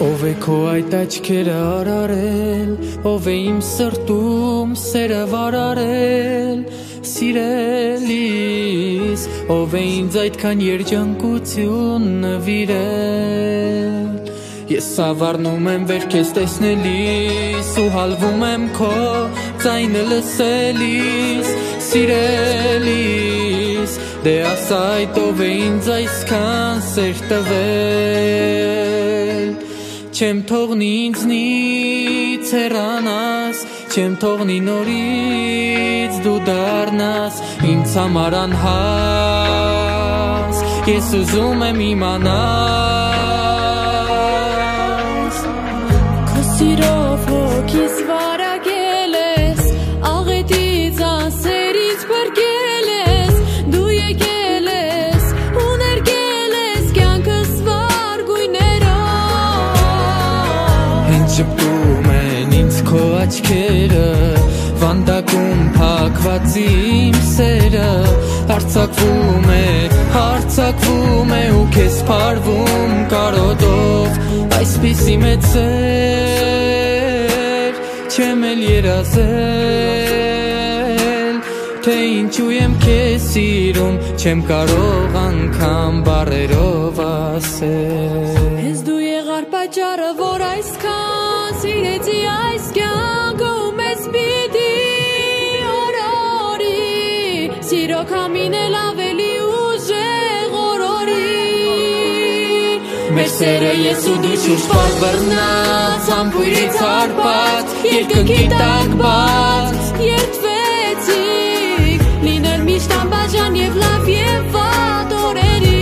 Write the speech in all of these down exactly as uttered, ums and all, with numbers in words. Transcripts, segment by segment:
Ով է քո այդ աչքերը արարել, ով է իմ սրտում սերը վարարել, սիրելիս, ով է ինձ այդքան երջանկություն նվիրել։ Ես սավառնում եմ վեր քեզ տեսնելիս ու հալվում եմ քո ձայնը լսելիս, սիրելիս, դե ասա այդ ով է ինձ այսքան սեր տվել։ Չեմ թողնի ինձնից հեռանաս, չեմ թողնի նորից դու դառնաս ինձ համար անհաս, ես ուզում եմ իմանալ։ Քո սիրով հոգիս վարակել ես, աղետից անսերից բրկել ես, դու եկել ես ու ներկել ես կյանքս վար գույներով։ Հենց շպտում են ինձ քո աչքերը, վանդակում փակված իմ սերը, հարձակվում է, հարձակվում է ու քեզ փարվում կարոտով, այսպիսի մեծ սեր չեմ էլ երազել, թե ինչու եմ քեզ սիրում, չեմ կարող անգամ բառերով ասել։ Հենց դու եղար պատճառը, որ այսքան սիրեցի այս կյանքը ու մեզ պիտի օրորի, սիրո քամին էլ ավելի ուժեղ օրորի։ Մեր սերը ես ու դու շուրջ պար բռնած, համբույրից հարբած, երկնքի տակ բաց, երդվեցիք լինել միշտ անբաժան և լավ և վատ օրերի։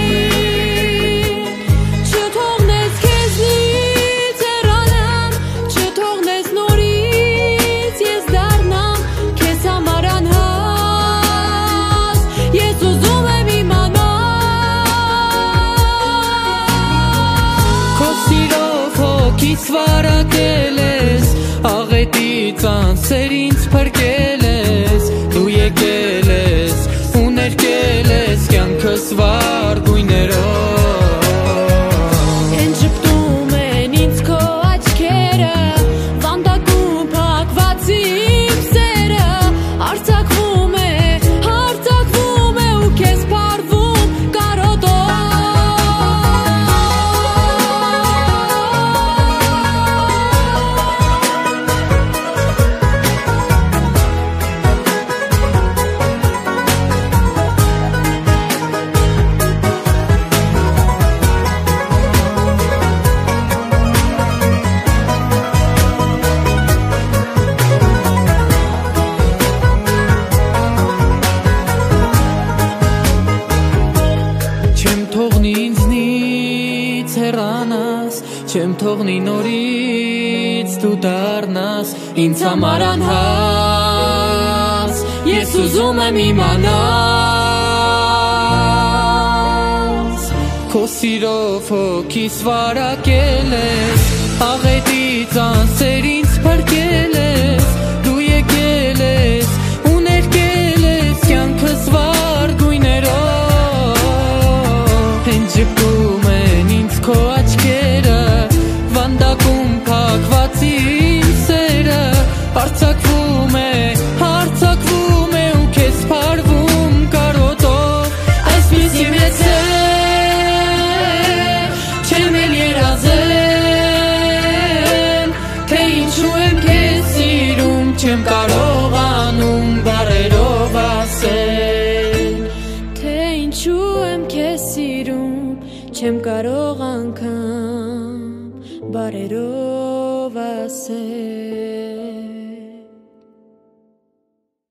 Չթողնես քեզնից հեռանամ, չթողնես նորից ես դառնամ քեզ համար անհաս, ես ուզում եմ իմանալ։ Քո սիրով հոգիս վարակել ես, աղետից անսեր ինձ փրկել ես, դու եկել ես ու ներկել ես կյանքս վար գույներով։ Հենց շպտում են ինձ քո աչքերը, վանդակում փակված իմ սերը, հարձակվում է, հարձակվում է ու քեզ փարվում կարոտով։ Չեմ թողնի ինձնից հեռանաս, չեմ թողնի նորից դու դառնաս ինձ համար անհաս, ես ուզում եմ իմանալ։ Քո սիրով հոգիս վարակել ես, աղետից անսեր ինձ փրկել ես, դու եկել ես ու ներկել ես կյանքս վար գույներով։ Հենց շպտում են ինձ քո աչքերը, վանդակում փակված իմ սերը, հարձակվում է, հարձակվում է ու քեզ փարվում կարոտով, այսպիսի մեծ սեր չեմ էլ երազել, թե ինչու եմ քեզ սիրում, չեմ կարողանում բառերով ասել։ Թե ինչու եմ քեզ սիրում, չեմ կարող անգամ բառերով ասել։